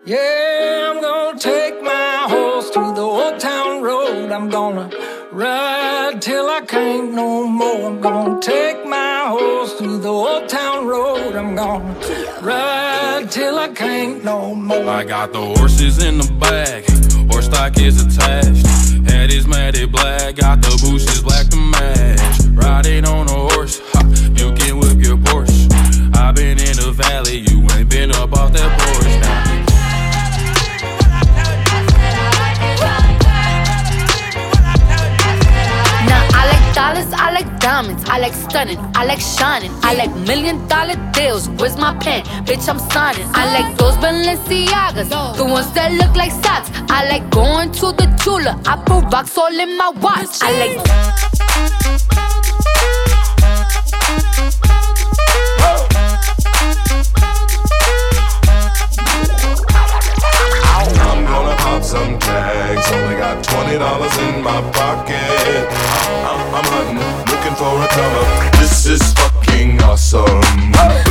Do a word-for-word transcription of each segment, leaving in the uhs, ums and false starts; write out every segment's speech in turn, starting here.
Yeah, I'm gonna take my horse to the old town road. I'm gonna ride till I can't no more. I'm gonna take my horse to the old town road. I'm gonna ride till I can't no more. I got the horses in the back, horse stock is attached. Head is matted black, got the bushes black to match. Riding on a horse, ha, you can whip your Porsche. I been in the valley, you ain't been up off that porch now. Dollars, I like diamonds, I like stunning, I like shining, I like million dollar deals. Where's my pen? Bitch, I'm signing. I like those Balenciagas, the ones that look like socks. I like going to the Tula, I put rocks all in my watch. I like. I'm gonna pop some tags. Only got twenty dollars in my pocket. I'm, I'm hunting, looking for a come up. This is fucking awesome.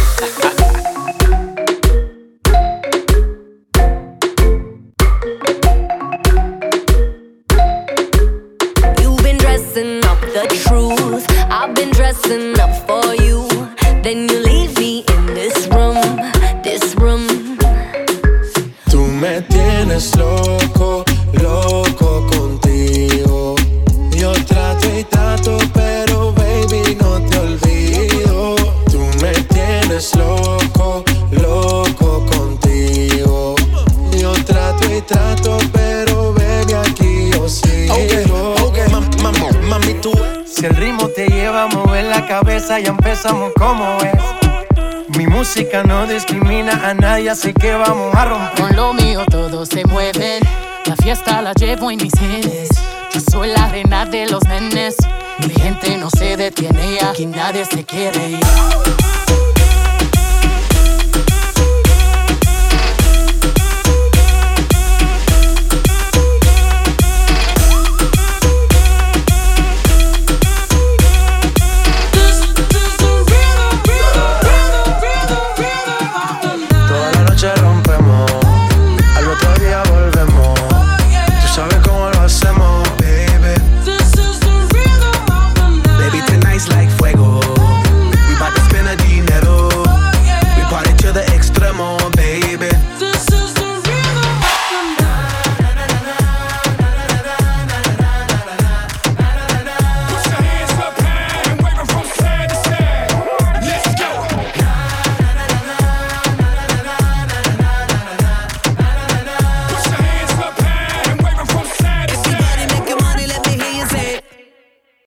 You've been dressing up the truth. I've been dressing up for you. Then you leave me in this room, this room. Tú me tienes loco, loco contigo. Yo trato y trato, pero baby no te olvido. Tú me tienes loco, loco contigo. Yo trato y trato, pero baby aquí yo sigo. Okay, okay, mam, mam, mami tú. Si el ritmo te lleva a mover la cabeza, ya empezamos como es. Mi música no discrimina a nadie, así que vamos a romper. Con lo mío todos se mueven, la fiesta la llevo en mis genes. Yo soy la reina de los nenes, mi gente no se detiene y aquí nadie se quiere ir.